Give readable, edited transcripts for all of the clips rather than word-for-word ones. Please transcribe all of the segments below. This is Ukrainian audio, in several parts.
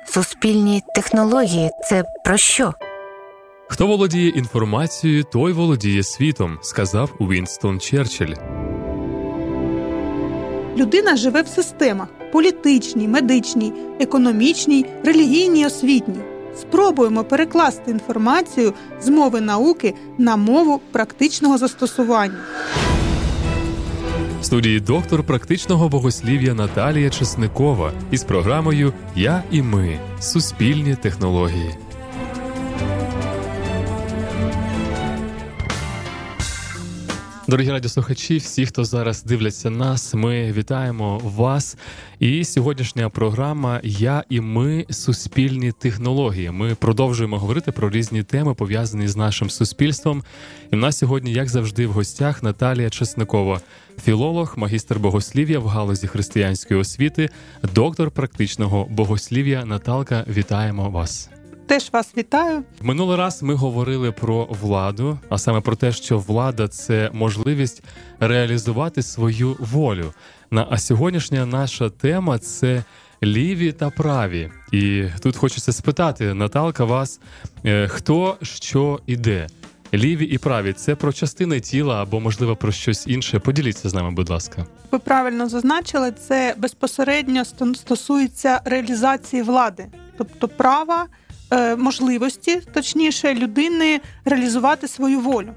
Суспільні технології – це про що? Хто володіє інформацією, той володіє світом, сказав Уінстон Черчилль. Людина живе в системах – політичній, медичній, економічній, релігійній, освітній. Спробуємо перекласти інформацію з мови науки на мову практичного застосування. В студії доктор практичного богослів'я Наталія Чесникова із програмою «Я і ми. Суспільні технології». Дорогі радіослухачі, всі, хто зараз дивляться нас, ми вітаємо вас. І сьогоднішня програма «Я і ми. Суспільні технології». Ми продовжуємо говорити про різні теми, пов'язані з нашим суспільством. І в нас сьогодні, як завжди, в гостях Наталія Чесникова, філолог, магістр богослів'я в галузі християнської освіти, доктор практичного богослів'я. Наталка, вітаємо вас. Теж вас вітаю. В минулий раз ми говорили про владу, а саме про те, що влада – це можливість реалізувати свою волю. А сьогоднішня наша тема – це ліві та праві. І тут хочеться спитати, Наталка, вас, хто, що і де? Ліві і праві – це про частини тіла або, можливо, про щось інше? Поділіться з нами, будь ласка. Ви правильно зазначили, це безпосередньо стосується реалізації влади, тобто права, можливості, точніше, людини реалізувати свою волю.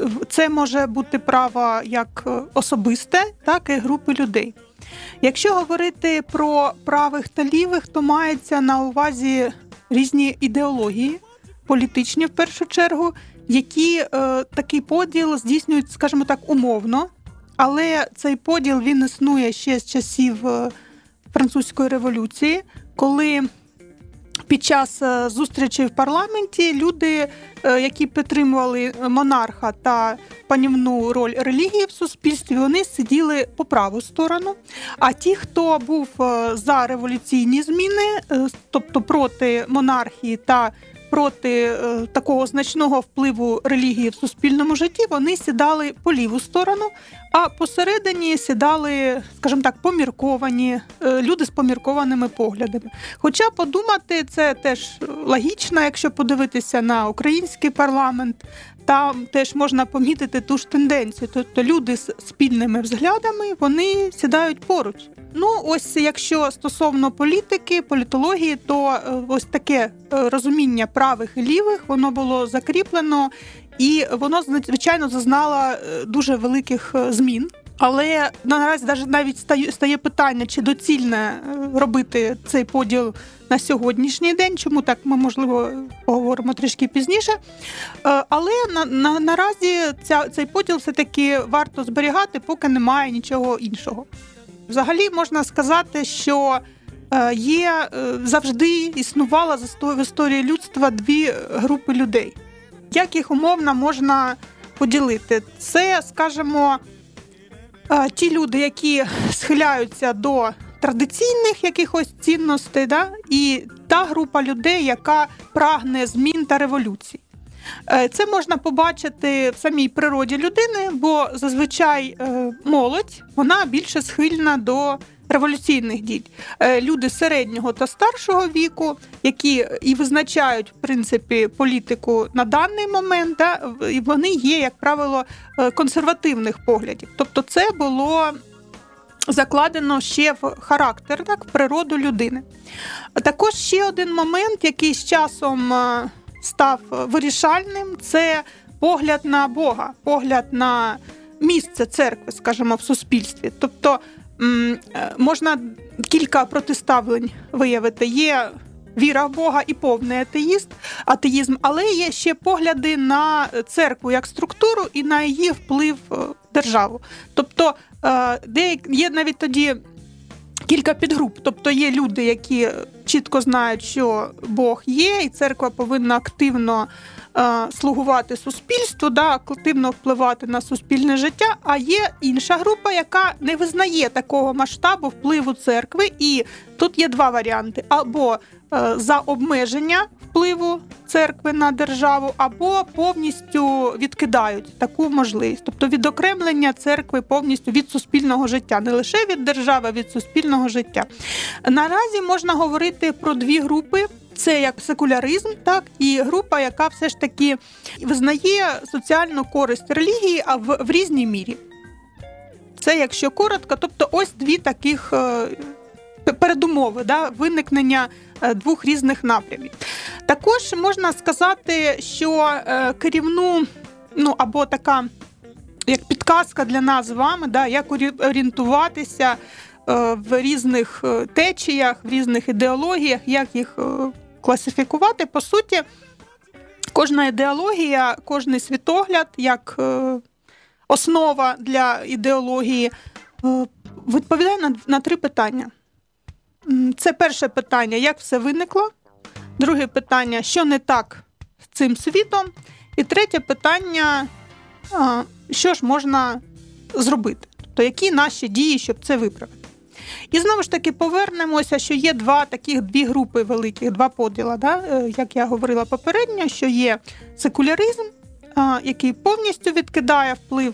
Це може бути право як особисте, так і групи людей. Якщо говорити про правих та лівих, то мається на увазі різні ідеології, політичні в першу чергу, які такий поділ здійснюють, скажімо так, умовно, але цей поділ, він існує ще з часів Французької революції, коли під час зустрічей в парламенті люди, які підтримували монарха та панівну роль релігії в суспільстві, вони сиділи по праву сторону. А ті, хто був за революційні зміни, тобто проти монархії та проти такого значного впливу релігії в суспільному житті, вони сідали по ліву сторону, а посередині сідали, скажімо так, помірковані, люди з поміркованими поглядами. Хоча подумати, це теж логічно, якщо подивитися на український парламент, там теж можна помітити ту ж тенденцію. Тобто люди з спільними взглядами, вони сідають поруч. Ну, ось якщо стосовно політики, політології, то ось таке розуміння правих і лівих, воно було закріплено, і воно, звичайно, зазнало дуже великих змін. Але наразі навіть стає питання, чи доцільно робити цей поділ на сьогоднішній день, чому так, ми, можливо, поговоримо трішки пізніше. Але наразі цей поділ все-таки варто зберігати, поки немає нічого іншого. Взагалі можна сказати, що завжди існувало в історії людства дві групи людей. Як їх умовно можна поділити? Це, скажімо, ті люди, які схиляються до традиційних якихось цінностей, да? І та група людей, яка прагне змін та революцій. Це можна побачити в самій природі людини, бо зазвичай молодь, вона більше схильна до революційних дій. Люди середнього та старшого віку, які і визначають, в принципі, політику на даний момент, да, і вони є, як правило, консервативних поглядів. Тобто це було закладено ще в характер, так, в природу людини. Також ще один момент, який з часом став вирішальним, це погляд на Бога, погляд на місце церкви, скажімо, в суспільстві. Тобто можна кілька протиставлень виявити. Є віра в Бога і повний атеїзм, але є ще погляди на церкву як структуру і на її вплив в державу. Тобто є навіть тоді кілька підгруп. Тобто є люди, які чітко знають, що Бог є, і церква повинна активно слугувати суспільству, да, активно впливати на суспільне життя, а є інша група, яка не визнає такого масштабу впливу церкви, і тут є два варіанти. Або за обмеження впливу церкви на державу, або повністю відкидають таку можливість. Тобто відокремлення церкви повністю від суспільного життя. Не лише від держави, а від суспільного життя. Наразі можна говорити про дві групи. Це як секуляризм, так, і група, яка все ж таки визнає соціальну користь релігії, а в різній мірі. Це, якщо коротко, тобто ось дві таких передумови, да, виникнення двох різних напрямів. Також можна сказати, що керівну, або така, як підказка для нас з вами, да, як орієнтуватися в різних течіях, в різних ідеологіях, як їх класифікувати. По суті, кожна ідеологія, кожний світогляд, як основа для ідеології, відповідає на три питання. Це перше питання, як все виникло. Друге питання, що не так з цим світом. І третє питання, що ж можна зробити. Тобто, які наші дії, щоб це виправити. І знову ж таки повернемося, що є дві групи великих, два поділа. Да? Як я говорила попередньо, що є секуляризм, який повністю відкидає вплив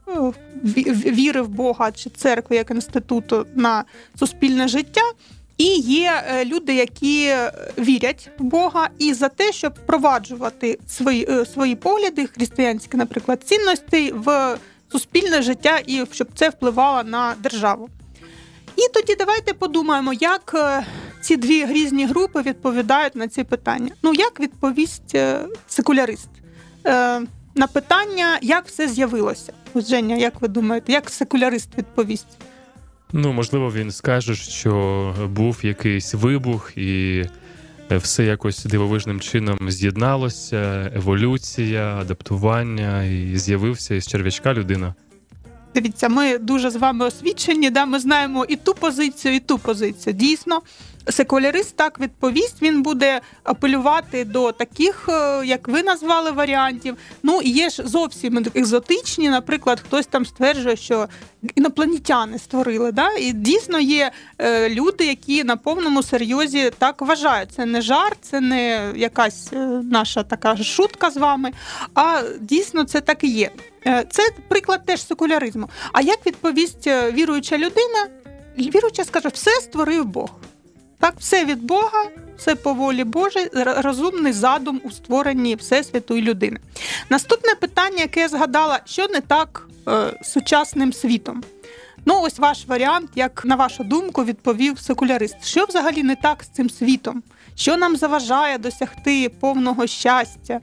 віри в Бога чи церкви як інституту на суспільне життя. І є люди, які вірять в Бога і за те, щоб впроваджувати свої погляди, християнські, наприклад, цінності в суспільне життя і щоб це впливало на державу. І тоді давайте подумаємо, як ці дві різні групи відповідають на ці питання. Як відповість секулярист на питання, як все з'явилося? Ось, Женя, як ви думаєте, як секулярист відповість? Можливо, він скаже, що був якийсь вибух і все якось дивовижним чином з'єдналося, еволюція, адаптування, і з'явився із черв'ячка людина. Дивіться, ми дуже з вами освічені, да? Ми знаємо і ту позицію, і ту позицію. Дійсно, секулярист так відповість, він буде апелювати до таких, як ви назвали, варіантів. І є ж зовсім екзотичні, наприклад, хтось там стверджує, що інопланетяни створили. Да? І дійсно є люди, які на повному серйозі так вважають. Це не жарт, це не якась наша така шутка з вами, а дійсно це так і є. Це приклад теж секуляризму. А як відповість віруюча людина? Віруюча скаже, все створив Бог. Так, все від Бога, все по волі Божій, розумний задум у створенні Всесвіту і людини. Наступне питання, яке я згадала, що не так з сучасним світом? Ось ваш варіант, як, на вашу думку, відповів секулярист. Що взагалі не так з цим світом? Що нам заважає досягти повного щастя?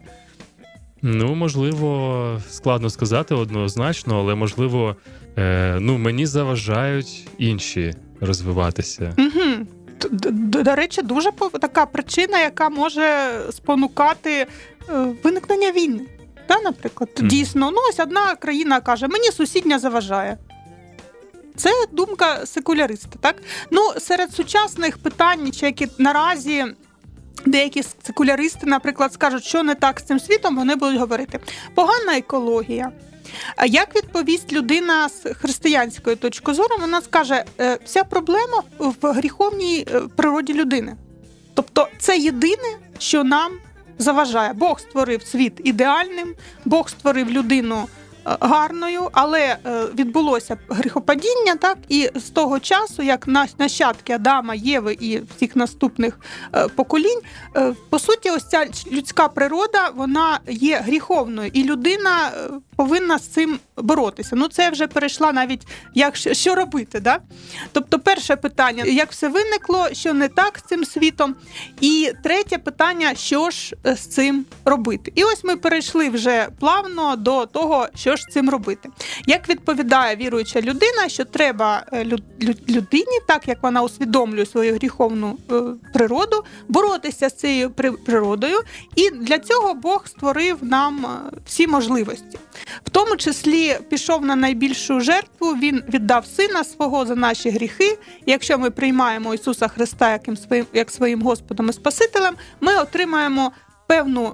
Можливо, складно сказати однозначно, але, можливо, мені заважають інші розвиватися. Угу. До речі, дуже така причина, яка може спонукати виникнення війни. Та, наприклад, дійсно, ось одна країна каже, мені сусідня заважає. Це думка секуляриста, так? Серед сучасних питань, які наразі деякі секуляристи, наприклад, скажуть, що не так з цим світом, вони будуть говорити. Погана екологія. А як відповість людина з християнської точки зору? Вона скаже, вся проблема в гріховній природі людини. Тобто це єдине, що нам заважає. Бог створив світ ідеальним, Бог створив людину гарною, але відбулося гріхопадіння, так, і з того часу, як нащадки Адама, Єви і всіх наступних поколінь, по суті, ось ця людська природа, вона є гріховною, і людина повинна з цим боротися. Це вже перейшла навіть, що робити, да? Тобто перше питання, як все виникло, що не так з цим світом, і третє питання, що ж з цим робити. І ось ми перейшли вже плавно до того, що ж з цим робити. Як відповідає віруюча людина, що треба людині, так як вона усвідомлює свою гріховну природу, боротися з цією природою, і для цього Бог створив нам всі можливості. В тому числі пішов на найбільшу жертву, Він віддав Сина Свого за наші гріхи. І якщо ми приймаємо Ісуса Христа як своїм Господом і Спасителем, ми отримаємо певну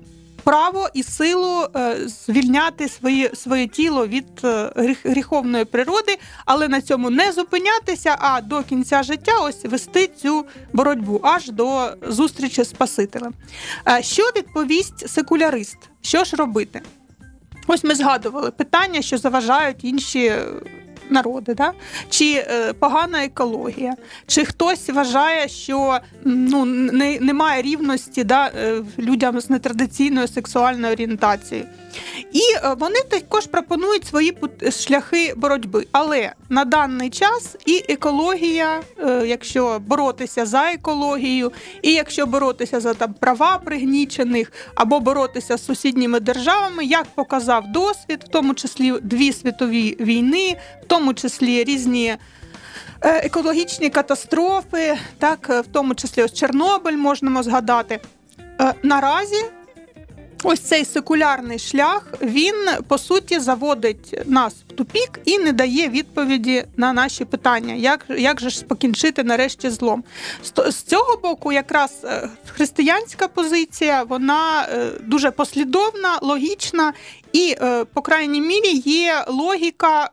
право і силу звільняти своє тіло від гріховної природи, але на цьому не зупинятися, а до кінця життя ось вести цю боротьбу аж до зустрічі з Спасителем. Що відповість секулярист? Що ж робити? Ось ми згадували питання, що заважають інші народи, да? Чи погана екологія, чи хтось вважає, що немає рівності, да, людям з нетрадиційною сексуальною орієнтацією. І вони також пропонують свої шляхи боротьби. Але на даний час і екологія, якщо боротися за екологію, і якщо боротися за права пригнічених, або боротися з сусідніми державами, як показав досвід, в тому числі 2 світові війни, в тому числі різні екологічні катастрофи, так, в тому числі ось Чорнобиль можемо згадати. Наразі ось цей секулярний шлях, він, по суті, заводить нас в тупік і не дає відповіді на наші питання, як же ж покінчити нарешті злом. З цього боку, якраз християнська позиція, вона дуже послідовна, логічна і, по крайній мірі, є логіка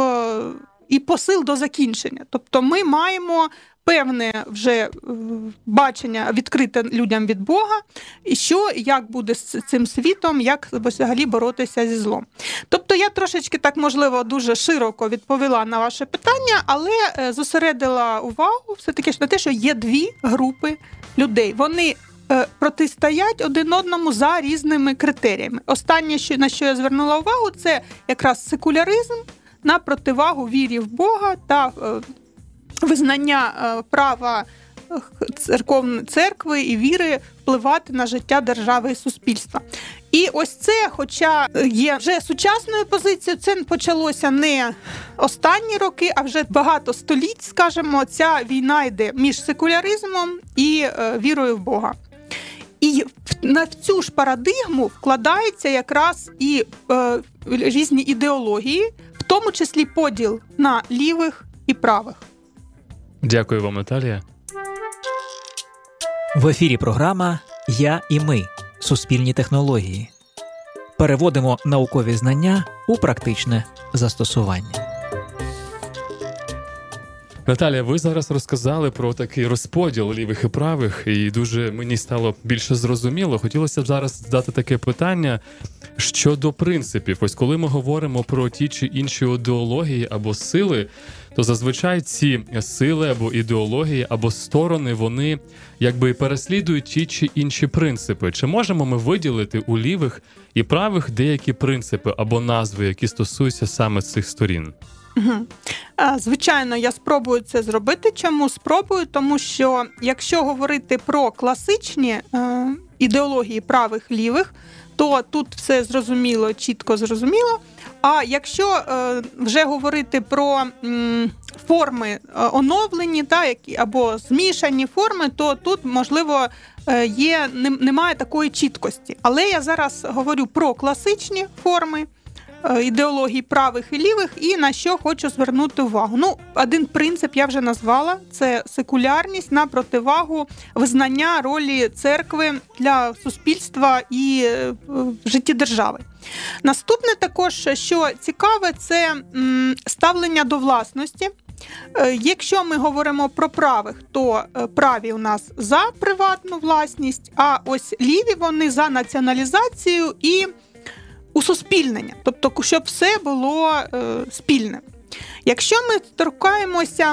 і посил до закінчення. Тобто ми маємо певне вже бачення відкрите людям від Бога, і як буде з цим світом, як взагалі боротися зі злом. Тобто я трошечки так, можливо, дуже широко відповіла на ваше питання, але зосередила увагу все-таки на те, що є 2 групи людей. Вони протистоять один одному за різними критеріями. Останнє, на що я звернула увагу, це якраз секуляризм на противагу вірі в Бога та визнання права церкви і віри впливати на життя держави і суспільства. І ось це, хоча є вже сучасною позицією, це почалося не останні роки, а вже багато століть, скажімо, ця війна йде між секуляризмом і вірою в Бога. І в цю ж парадигму вкладаються якраз і різні ідеології, в тому числі поділ на лівих і правих. Дякую вам, Наталія. В ефірі програма «Я і ми. Суспільні технології». Переводимо наукові знання у практичне застосування. Наталія, ви зараз розказали про такий розподіл лівих і правих, і дуже мені стало більше зрозуміло. Хотілося б зараз задати таке питання щодо принципів. Ось коли ми говоримо про ті чи інші ідеології або сили, то зазвичай ці сили або ідеології, або сторони, вони якби переслідують ті чи інші принципи. Чи можемо ми виділити у лівих і правих деякі принципи або назви, які стосуються саме цих сторін? Звичайно, я спробую це зробити. Чому спробую? Тому що якщо говорити про класичні ідеології правих-лівих, то тут все зрозуміло, чітко зрозуміло. А якщо вже говорити про форми оновлені, або змішані форми, то тут, можливо, немає такої чіткості. Але я зараз говорю про класичні форми ідеологій правих і лівих, і на що хочу звернути увагу. Один принцип я вже назвала, це секулярність на противагу визнання ролі церкви для суспільства і в житті держави. Наступне також, що цікаве, це ставлення до власності. Якщо ми говоримо про правих, то праві у нас за приватну власність, а ось ліві вони за націоналізацію і усуспільнення, тобто, щоб все було спільне. Якщо ми торкаємося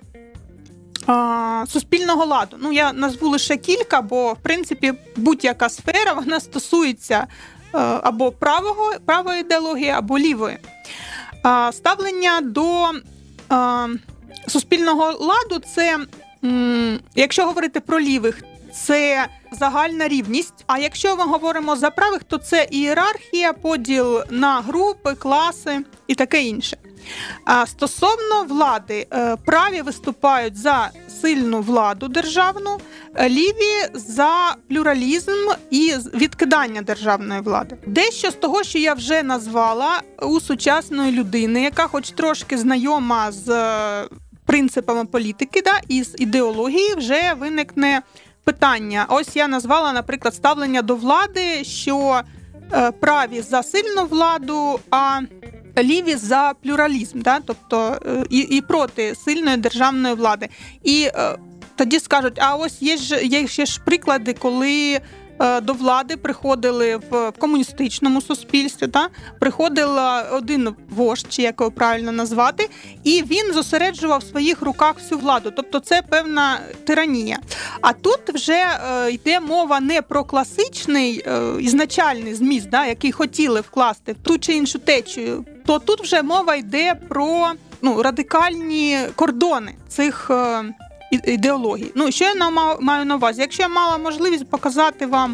суспільного ладу, я назву лише кілька, бо, в принципі, будь-яка сфера, вона стосується або правої ідеології, або лівої. Ставлення до суспільного ладу – це, якщо говорити про лівих, це загальна рівність. А якщо ми говоримо за правих, то це ієрархія, поділ на групи, класи і таке інше. А стосовно влади, праві виступають за сильну владу державну, ліві за плюралізм і відкидання державної влади. Дещо з того, що я вже назвала, у сучасної людини, яка хоч трошки знайома з принципами політики, і з ідеології, вже виникне питання. Ось я назвала, наприклад, ставлення до влади, що праві за сильну владу, а ліві за плюралізм, да? Тобто і проти сильної державної влади. І тоді скажуть, а ось є ще ж приклади, коли до влади приходили в комуністичному суспільстві, да? Приходив один вождь, чи як його правильно назвати, і він зосереджував в своїх руках всю владу. Тобто це певна тиранія. А тут вже йде мова не про класичний ізначальний зміст, да? Який хотіли вкласти в ту чи іншу течію, то тут вже мова йде про радикальні кордони цих ідеологій. Що я маю на увазі? Якщо я мала можливість показати вам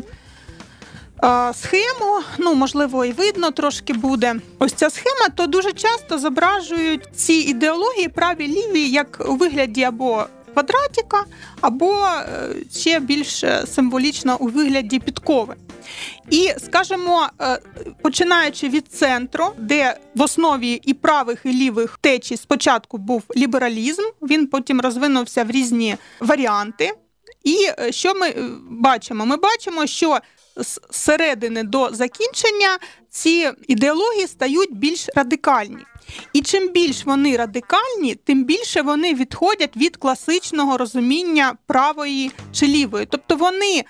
схему, можливо, і видно трошки буде ось ця схема, то дуже часто зображують ці ідеології праві-ліві як у вигляді або квадратика, або ще більш символічно у вигляді підкови. І, скажімо, починаючи від центру, де в основі і правих, і лівих течій спочатку був лібералізм, він потім розвинувся в різні варіанти. І що ми бачимо? Ми бачимо, що з середини до закінчення ці ідеології стають більш радикальні. І чим більш вони радикальні, тим більше вони відходять від класичного розуміння правої чи лівої. Тобто вони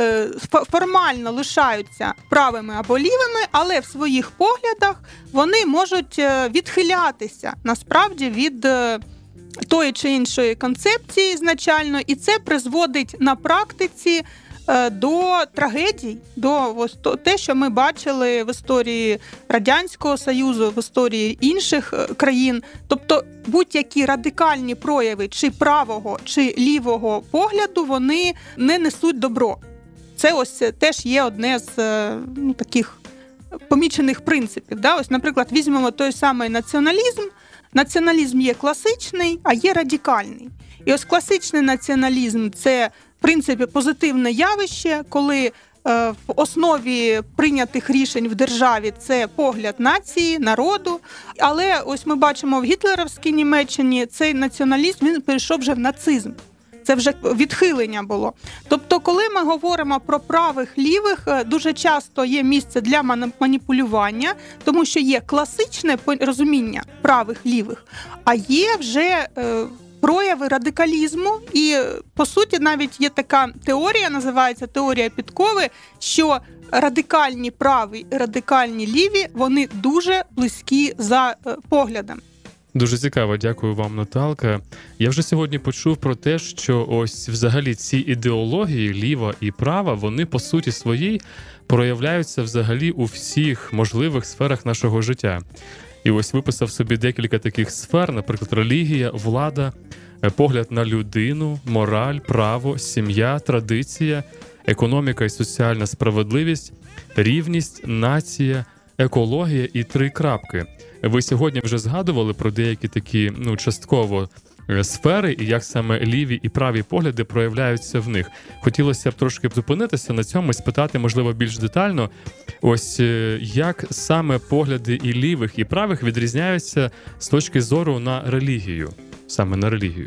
формально лишаються правими або лівими, але в своїх поглядах вони можуть відхилятися насправді від тої чи іншої концепції ізначально, і це призводить на практиці до трагедій, до ось те, що ми бачили в історії Радянського Союзу, в історії інших країн. Тобто будь-які радикальні прояви чи правого, чи лівого погляду, вони не несуть добро. Це ось теж є одне з таких помічених принципів. Да? Ось, наприклад, візьмемо той самий націоналізм. Націоналізм є класичний, а є радикальний. І ось класичний націоналізм – це, в принципі, позитивне явище, коли в основі прийнятих рішень в державі це погляд нації, народу. Але ось ми бачимо в гітлерівській Німеччині цей націоналізм, він перейшов вже в нацизм. Це вже відхилення було. Тобто, коли ми говоримо про правих-лівих, дуже часто є місце для маніпулювання, тому що є класичне розуміння правих-лівих, а є вже прояви радикалізму. І, по суті, навіть є така теорія, називається теорія підкови, що радикальні праві і радикальні ліві, вони дуже близькі за поглядом. Дуже цікаво, дякую вам, Наталка. Я вже сьогодні почув про те, що ось взагалі ці ідеології, ліва і права, вони по суті своїй проявляються взагалі у всіх можливих сферах нашого життя. І ось виписав собі декілька таких сфер, наприклад, релігія, влада, погляд на людину, мораль, право, сім'я, традиція, економіка і соціальна справедливість, рівність, нація, екологія і 3 крапки. Ви сьогодні вже згадували про деякі такі, частково сфери, і як саме ліві і праві погляди проявляються в них. Хотілося б трошки зупинитися на цьому і спитати, можливо, більш детально, ось як саме погляди і лівих, і правих відрізняються з точки зору на релігію, саме на релігію?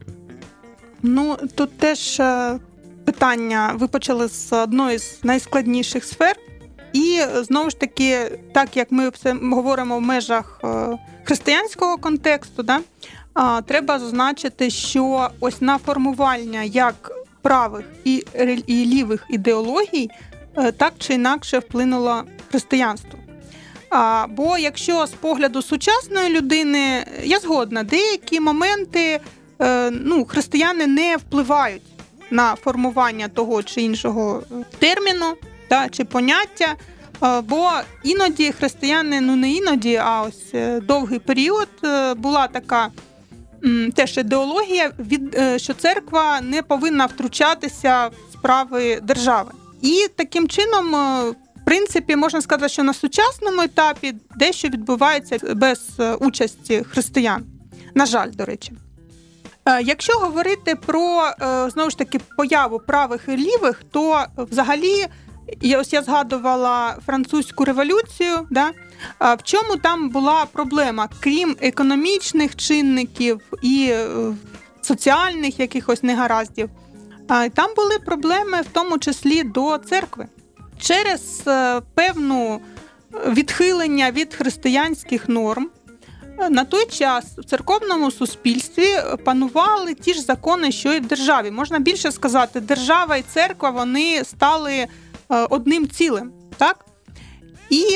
Тут теж питання ви почали з одної з найскладніших сфер. І, знову ж таки, так як ми все говоримо в межах християнського контексту, да, треба зазначити, що ось на формування як правих і лівих ідеологій так чи інакше вплинуло християнство. Бо якщо з погляду сучасної людини, я згодна, деякі моменти християни не впливають на формування того чи іншого терміну, чи поняття, бо іноді християни, не іноді, а ось довгий період була така теж ідеологія, що церква не повинна втручатися в справи держави. І таким чином, в принципі, можна сказати, що на сучасному етапі дещо відбувається без участі християн. На жаль, до речі. Якщо говорити про, знову ж таки, появу правих і лівих, то взагалі, ось я згадувала французьку революцію, да? В чому там була проблема? Крім економічних чинників і соціальних якихось негараздів, Там були проблеми, в тому числі до церкви. Через певну відхилення від християнських норм на той час в церковному суспільстві панували ті ж закони, що і в державі. Можна більше сказати, держава і церква, вони стали одним цілим. Так? І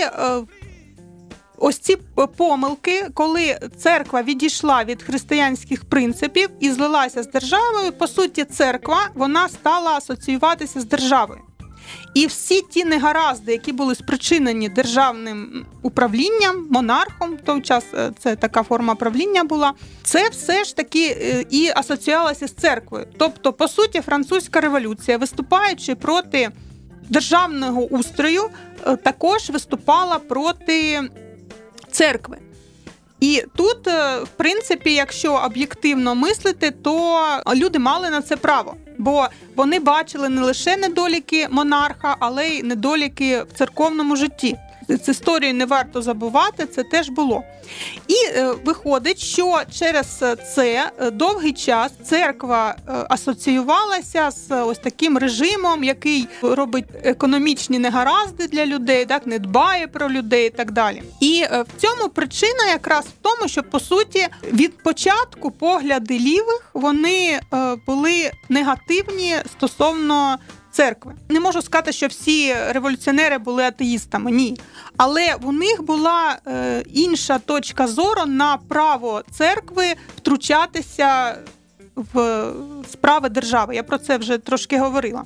ось ці помилки, коли церква відійшла від християнських принципів і злилася з державою, по суті, церква, вона стала асоціюватися з державою. І всі ті негаразди, які були спричинені державним управлінням, монархом, в той час це така форма правління була, це все ж таки і асоціювалося з церквою. Тобто, по суті, французька революція, виступаючи проти державного устрою, також виступала проти церкви. І тут, в принципі, якщо об'єктивно мислити, то люди мали на це право. Бо вони бачили не лише недоліки монарха, але й недоліки в церковному житті. Цю історію не варто забувати, це теж було. І виходить, що через це довгий час церква асоціювалася з ось таким режимом, який робить економічні негаразди для людей, так, не дбає про людей і так далі. І в цьому причина якраз в тому, що, по суті, від початку погляди лівих, вони були негативні стосовно церкви. Не можу сказати, що всі революціонери були атеїстами, ні. Але у них була інша точка зору на право церкви втручатися в справи держави. Я про це вже трошки говорила.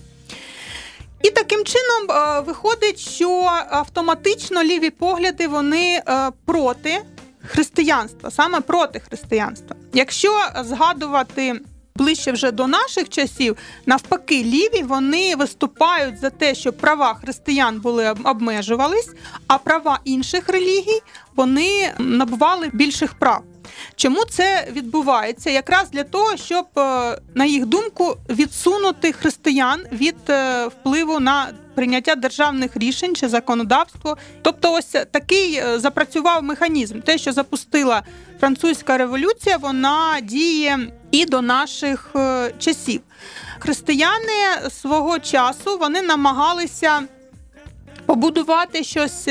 І таким чином виходить, що автоматично ліві погляди, вони проти християнства, саме проти християнства. Якщо згадувати ближче вже до наших часів, навпаки, ліві, вони виступають за те, щоб права християн були обмежувались, а права інших релігій, вони набували більших прав. Чому це відбувається? Якраз для того, щоб, на їх думку, відсунути християн від впливу на прийняття державних рішень чи законодавство. Тобто ось такий запрацював механізм. Те, що запустила французька революція, вона діє і до наших часів. Християни свого часу, вони намагалися побудувати щось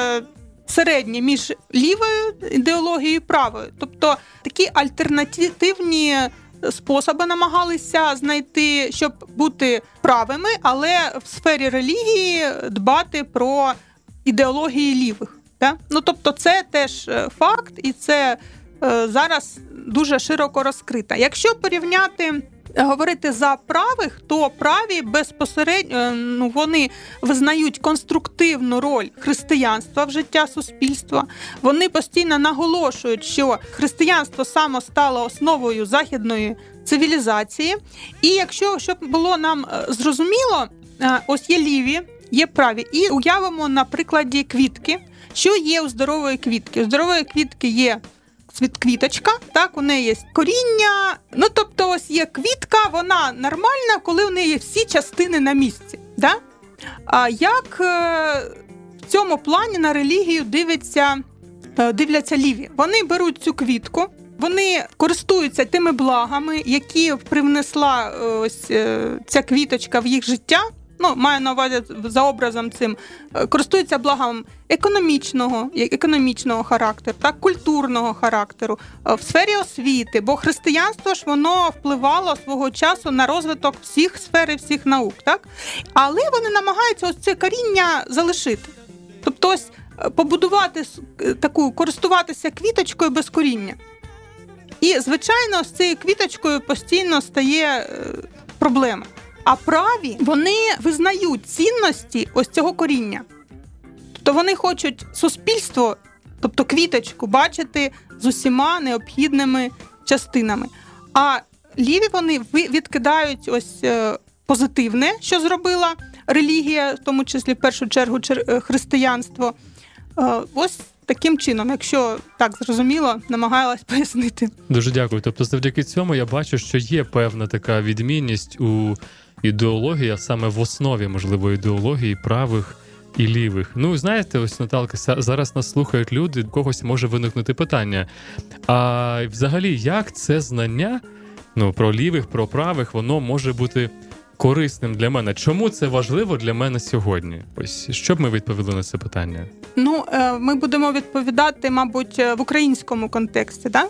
середнє між лівою ідеологією і правою. Тобто такі альтернативні способи намагалися знайти, щоб бути правими, але в сфері релігії дбати про ідеології лівих. Да? Ну, тобто це теж факт, і це зараз дуже широко розкрита. Якщо порівняти, говорити за правих, то праві безпосередньо вони визнають конструктивну роль християнства в життя суспільства. Вони постійно наголошують, що християнство само стало основою західної цивілізації. І якщо, щоб було нам зрозуміло, ось є ліві, є праві. І уявимо на прикладі квітки. Що є у здорової квітки? У здорової квітки є квіточка, так, у неї є коріння. Ну, тобто, ось є квітка, вона нормальна, коли в неї всі частини на місці. Да? А як в цьому плані на релігію дивляться ліві? Вони беруть цю квітку, вони користуються тими благами, які привнесла ось ця квіточка в їх життя. Ну, маю на увазі за образом цим, користуються благом економічного характеру, так, культурного характеру, в сфері освіти, бо християнство ж воно впливало свого часу на розвиток всіх сфер і всіх наук, так? Але вони намагаються ось це коріння залишити. Тобто ось побудувати таку, користуватися квіточкою без коріння. І, звичайно, з цією квіточкою постійно стає проблема. А праві, вони визнають цінності ось цього коріння. Тобто вони хочуть суспільство, тобто квіточку, бачити з усіма необхідними частинами. А ліві, вони відкидають ось позитивне, що зробила релігія, в тому числі в першу чергу християнство. Ось таким чином, якщо так зрозуміло, намагалась пояснити. Дуже дякую. Тобто завдяки цьому я бачу, що є певна така відмінність у ідеології, а саме в основі, можливо, ідеології правих і лівих. Ну, знаєте, ось, Наталка, зараз нас слухають люди, у когось може виникнути питання. А взагалі, як це знання, про лівих, про правих, воно може бути корисним для мене. Чому це важливо для мене сьогодні? Ось, що б ми відповіли на це питання? Ми будемо відповідати, мабуть, в українському контексті, да?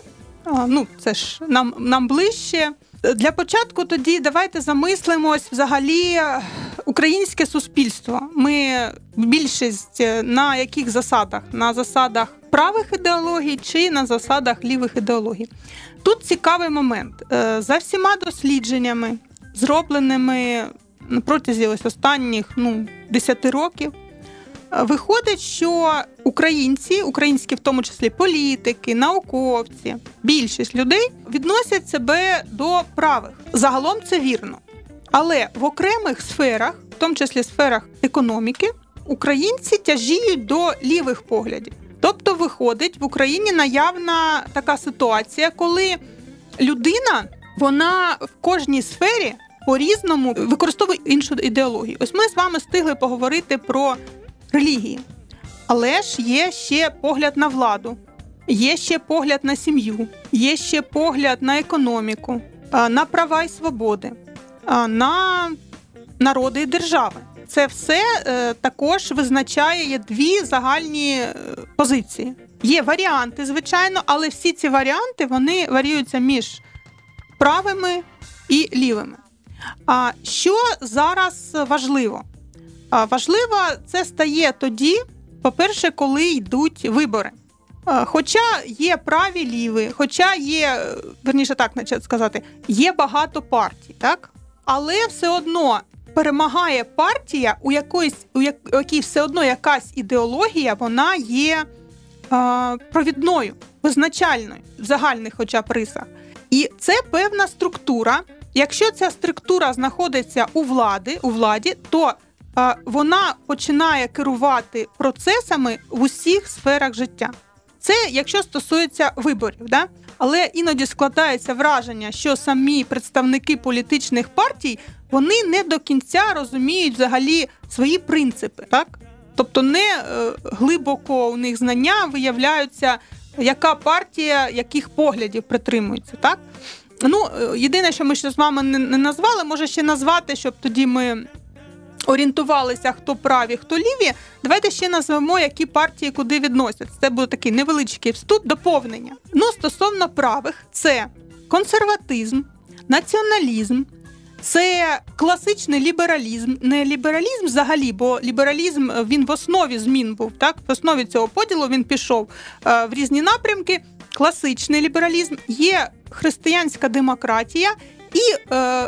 Це ж нам ближче. Для початку тоді давайте замислимось взагалі українське суспільство. Ми більшість на яких засадах? На засадах правих ідеологій чи на засадах лівих ідеологій? Тут цікавий момент. За всіма дослідженнями, зробленими на протязі останніх 10 років, виходить, що українські в тому числі політики, науковці, більшість людей відносять себе до правих. Загалом це вірно. Але в окремих сферах, в тому числі сферах економіки, українці тяжіють до лівих поглядів. Тобто виходить, в Україні наявна така ситуація, коли людина, вона в кожній сфері по-різному використовує іншу ідеологію. Ось ми з вами встигли поговорити про релігії. Але ж є ще погляд на владу, є ще погляд на сім'ю, є ще погляд на економіку, на права і свободи, на народи і держави. Це все також визначає дві загальні позиції. Є варіанти, звичайно, але всі ці варіанти, вони варіюються між правими і лівими. А що зараз важливо? Важливо це стає тоді, по-перше, коли йдуть вибори. Хоча є праві, ліві, хоча є, верніше так сказати, є багато партій, так? Але все одно перемагає партія, у якій все одно якась ідеологія, вона є провідною, визначальною, в загальних хоча б рисах. І це певна структура. Якщо ця структура знаходиться у владі, то вона починає керувати процесами в усіх сферах життя. Це якщо стосується виборів, да? Але іноді складається враження, що самі представники політичних партій, вони не до кінця розуміють взагалі свої принципи, так? Тобто не глибоко у них знання виявляються, яка партія яких поглядів притримується, так? Єдине, що ми ще з вами не назвали, може ще назвати, щоб тоді ми орієнтувалися, хто праві, хто ліві. Давайте ще назвемо, які партії куди відносяться. Це буде такий невеличкий вступ, доповнення. Стосовно правих, це консерватизм, націоналізм, це класичний лібералізм. Не лібералізм взагалі, бо лібералізм, він в основі змін був, так? В основі цього поділу він пішов в різні напрямки. Класичний лібералізм, є християнська демократія і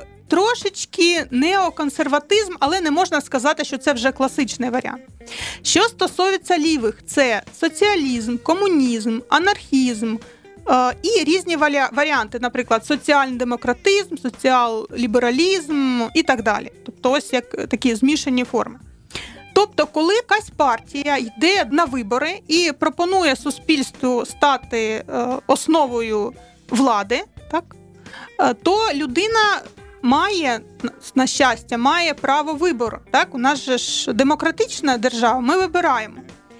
трошечки неоконсерватизм, але не можна сказати, що це вже класичний варіант. Що стосується лівих, це соціалізм, комунізм, анархізм і різні варіанти, наприклад, соціал-демократизм, соціал-лібералізм і так далі. Тобто ось як такі змішані форми. Тобто, коли якась партія йде на вибори і пропонує суспільству стати основою влади, так, то людина має, на щастя, має право вибору. Так? У нас же ж демократична держава, ми вибираємо.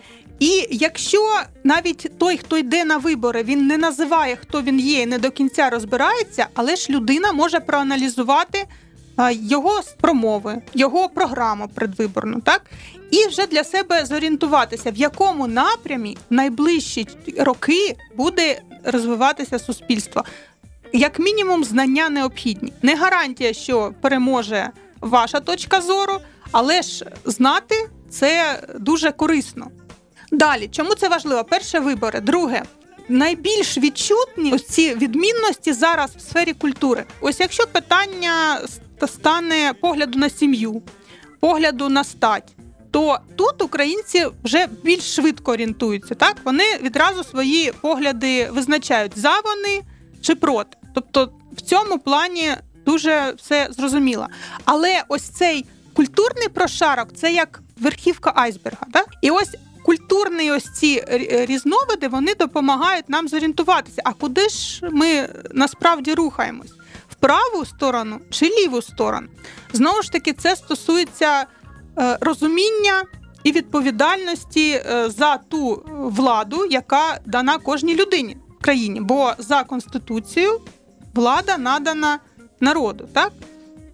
І якщо навіть той, хто йде на вибори, він не називає, хто він є, і не до кінця розбирається, але ж людина може проаналізувати його промови, його програму предвиборну, так? І вже для себе зорієнтуватися, в якому напрямі в найближчі роки буде розвиватися суспільство. Як мінімум, знання необхідні. Не гарантія, що переможе ваша точка зору, але ж знати – це дуже корисно. Далі, чому це важливо? Перше – вибори. Друге – найбільш відчутні ось ці відмінності зараз в сфері культури. Ось якщо питання стане погляду на сім'ю, погляду на стать, то тут українці вже більш швидко орієнтуються. Так? Вони відразу свої погляди визначають, за вони чи проти. Тобто в цьому плані дуже все зрозуміло. Але ось цей культурний прошарок – це як верхівка айсберга. Так? І ось культурні ось ці різновиди, вони допомагають нам зорієнтуватися. А куди ж ми насправді рухаємось? В праву сторону чи ліву сторону? Знову ж таки, це стосується розуміння і відповідальності за ту владу, яка дана кожній людині в країні. Бо за Конституцією влада надана народу, так?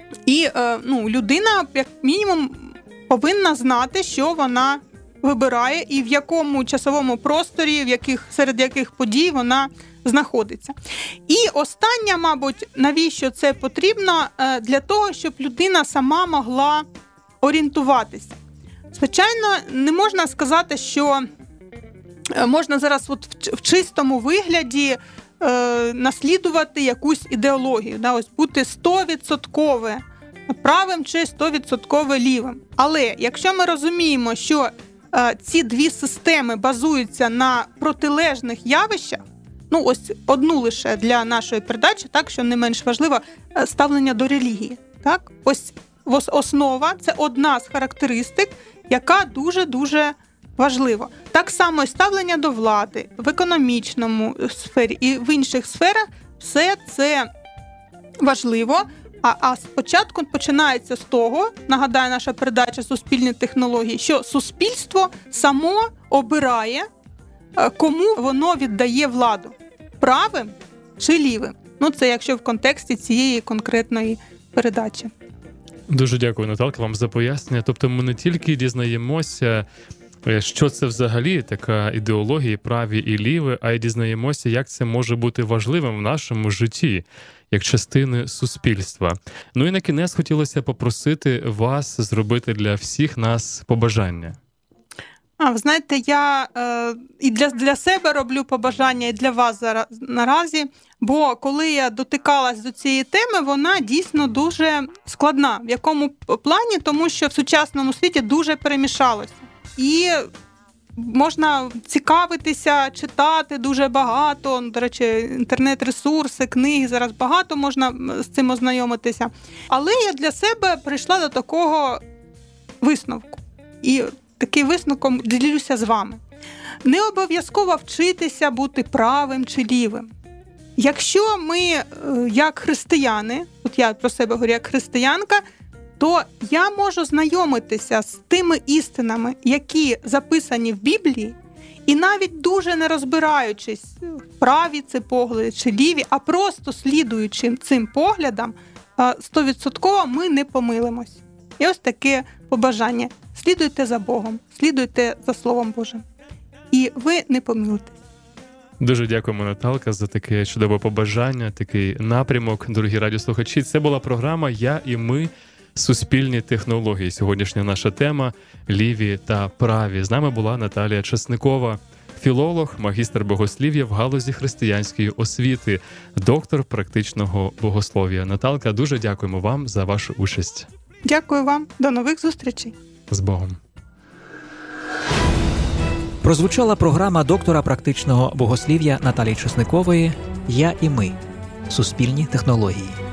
І людина, як мінімум, повинна знати, що вона вибирає і в якому часовому просторі, серед яких подій вона знаходиться. І останнє, мабуть, навіщо це потрібно? Для того, щоб людина сама могла орієнтуватися. Звичайно, не можна сказати, що можна зараз в чистому вигляді наслідувати якусь ідеологію, ось бути 100% правим чи 100% лівим. Але якщо ми розуміємо, що ці дві системи базуються на протилежних явищах, ось одну лише для нашої передачі, так, що не менш важливо, ставлення до релігії. Так? Ось основа – це одна з характеристик, яка дуже-дуже важлива. Так само і ставлення до влади, в економічному сфері і в інших сферах все це важливо. А спочатку починається з того, нагадаю, наша передача «Суспільні технології», що суспільство само обирає, кому воно віддає владу – правим чи лівим. Це якщо в контексті цієї конкретної передачі. Дуже дякую, Наталка, вам за пояснення. Тобто ми не тільки дізнаємося, що це взагалі така ідеологія, праві і ліві, а й дізнаємося, як це може бути важливим в нашому житті, як частини суспільства. І на кінець хотілося попросити вас зробити для всіх нас побажання. Ви знаєте, я і для себе роблю побажання, і для вас зараз наразі, бо коли я дотикалась до цієї теми, вона дійсно дуже складна. В якому плані? Тому що в сучасному світі дуже перемішалося. І можна цікавитися, читати дуже багато, до речі, інтернет-ресурси, книги, зараз багато можна з цим ознайомитися. Але я для себе прийшла до такого висновку. І таким висновком ділюся з вами. Не обов'язково вчитися бути правим чи лівим. Якщо ми, як християни, от я про себе говорю, як християнка, то я можу знайомитися з тими істинами, які записані в Біблії, і навіть дуже не розбираючись, праві це погляди чи ліві, а просто слідуючи цим поглядам, 100% ми не помилимось. І ось таке побажання. Слідуйте за Богом, слідуйте за Словом Божим. І ви не помилитесь. Дуже дякуємо, Наталка, за таке чудове побажання, такий напрямок. Дорогі радіослухачі, це була програма «Я і ми. Суспільні технології». Сьогоднішня наша тема – ліві та праві. З нами була Наталія Часникова, філолог, магістр богослів'я в галузі християнської освіти, доктор практичного богослов'я. Наталка, дуже дякуємо вам за вашу участь. Дякую вам. До нових зустрічей. З Богом. Прозвучала програма доктора практичного богослів'я Наталії Часникової «Я і ми. Суспільні технології».